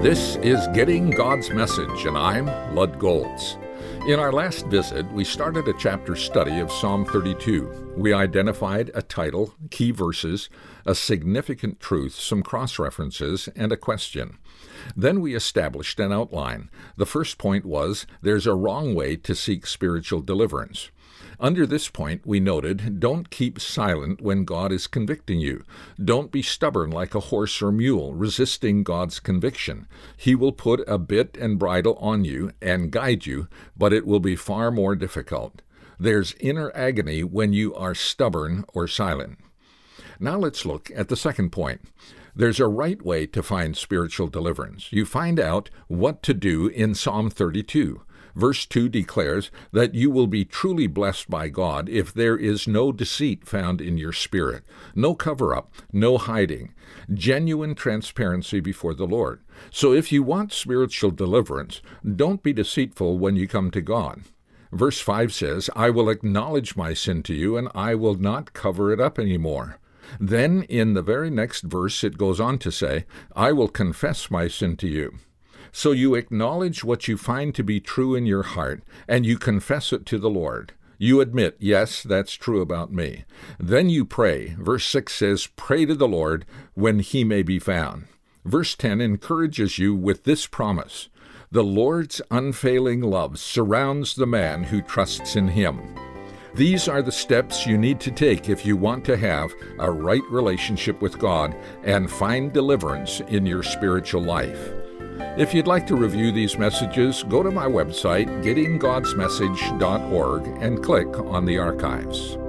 This is Getting God's Message, and I'm Lud Golds. In our last visit, we started a chapter study of Psalm 32. We identified a title, key verses, a significant truth, some cross-references, and a question. Then we established an outline. The first point was, there's a wrong way to seek spiritual deliverance. Under this point, we noted, don't keep silent when God is convicting you. Don't be stubborn like a horse or mule, resisting God's conviction. He will put a bit and bridle on you and guide you, but it will be far more difficult. There's inner agony when you are stubborn or silent. Now let's look at the second point. There's a right way to find spiritual deliverance. You find out what to do in Psalm 32. Verse 2 declares that you will be truly blessed by God if there is no deceit found in your spirit, no cover-up, no hiding, genuine transparency before the Lord. So if you want spiritual deliverance, don't be deceitful when you come to God. Verse 5 says, I will acknowledge my sin to you, and I will not cover it up anymore. Then in the very next verse it goes on to say, I will confess my sin to you. So you acknowledge what you find to be true in your heart, and you confess it to the Lord. You admit, yes, that's true about me. Then you pray. Verse 6 says, pray to the Lord when he may be found. Verse 10 encourages you with this promise. The Lord's unfailing love surrounds the man who trusts in him. These are the steps you need to take if you want to have a right relationship with God and find deliverance in your spiritual life. If you'd like to review these messages, go to my website, gettinggodsmessage.org, and click on the archives.